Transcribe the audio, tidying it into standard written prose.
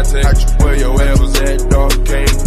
contact. Where your ass was at, dog, can't